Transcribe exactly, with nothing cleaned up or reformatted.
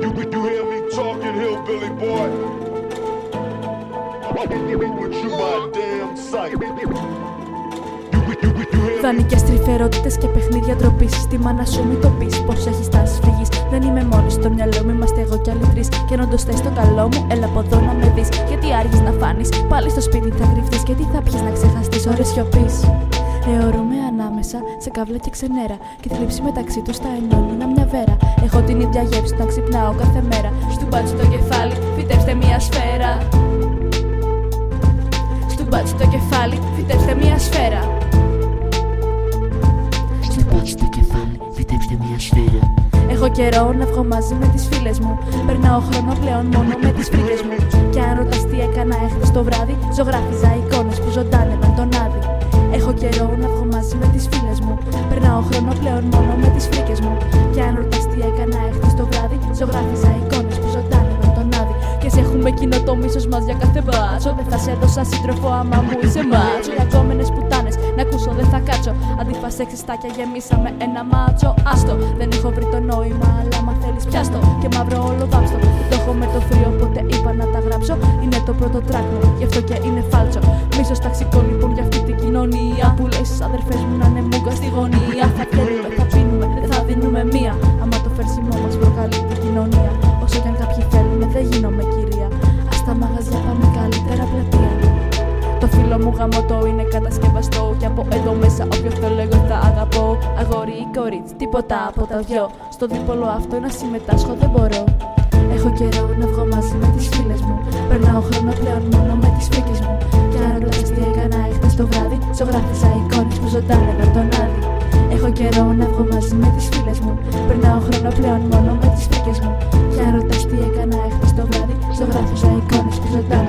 you hear me talking, hillbilly boy? With you my damn sight. Δανεικές τρυφερότητες και παιχνίδια ντροπής. Στη μάνα σου μη το πεις πως έχεις τάσεις φυγής. Δεν είμαι μόνη στο μυαλό μου, είμαστε εγώ κι άλλοι τρεις. Και ενώ το θες το καλό μου, έλα από εδώ να με δεις. Γιατί άργεις να φάνεις, πάλι στο σπίτι θα κρυφτείς. Και τι θα πιεις να ξεχαστείς ώρες σιωπής. Αιωρούμε ανάμεσα σε καύλα και ξενέρα. Και τη λήψη μεταξύ τους τα ενώνει ένα μια βέρα. Έχω την ίδια γεύση να ξυπνάω κάθε μέρα. Στου μπάτσι το κεφάλι, φυτέψτε μια σφαίρα. Στου μπάτσι το κεφάλι, φυτέψτε μια σφαίρα. Στο κεφάλι, φυτέψτε μια σφαίρα. Έχω καιρό να βγω μαζί με τις φίλες μου. Περνάω χρόνο πλέον μόνο με τις φρίκες μου. Κι αν ρωτάς τι έκανα έχθες το βράδυ, ζωγράφιζα εικόνες που ζωντάνευαν τον Άδη. Έχω καιρό να βγω μαζί με τις φίλες μου. Περνάω χρόνο πλέον μόνο με τις φρίκες μου. Κι αν ρωτάς τι έκανα έχθες το βράδυ, ζωγράφιζα εικόνες που ζωντάνευαν τον Άδη. Και σε έχουμε κοινό το μίσος μας για κάθε μπάτσο. Δεν θα σε δώσα σύντροφο άμα μου είσαι μάτσο. Οι αγκόμενες πουτάνες να ακούσω δεν θα κάτσω. Αντίφα σε ξεστάκια γεμίσαμε ένα μάτσο. Άστο, δεν έχω βρει το νόημα, αλλά μα θέλεις πιάστο. Και μαύρο όλο βάψτο. Το έχω με το θρύο, ποτέ είπα να τα γράψω. Είναι το πρώτο τράκ μου, γι' αυτό και είναι φάλτσο. Μίσος ταξικό λοιπόν για αυτή την κοινωνία. Που λες στις αδερφές μου να είναι μούγκα στη γωνία. Θα πιένουμε, θα πίνουμε, δεν θα δίνουμε μία. Άμα το φέρσιμο μας προκαλεί την κοινωνία. Όσο κι αν κάποιοι θέλουν, δεν γίνομαι κυρία. Ας τα μαγαζιά πάμε καλύτερα πλατεία. Το φίλο μου γαμωτό είναι κατασκευαστό. Κι από εδώ μέσα όποιο θέλω εγώ θα αγαπώ. Αγόρι ή κορίτσι, τίποτα από τα δυο. Στο δίπολο αυτό να συμμετάσχω δεν μπορώ. Έχω καιρό να βγω μαζί με τις φίλες μου. Περνάω χρόνο πλέον μόνο με τις φρίκες μου. Κι αν ρωτάς τι έκανα έχθες το βράδυ, ζωγράφιζα εικόνες που ζωντάνευαν τον Άδη. Έχω καιρό να βγω μαζί με τις φίλες μου. Περνάω χρόνο πλέον μόνο με τις φρίκες μου. Κι αν ρωτάς τι έκανα έχθες το βράδυ, ζωγράφιζα εικόνες που ζωντάνευαν.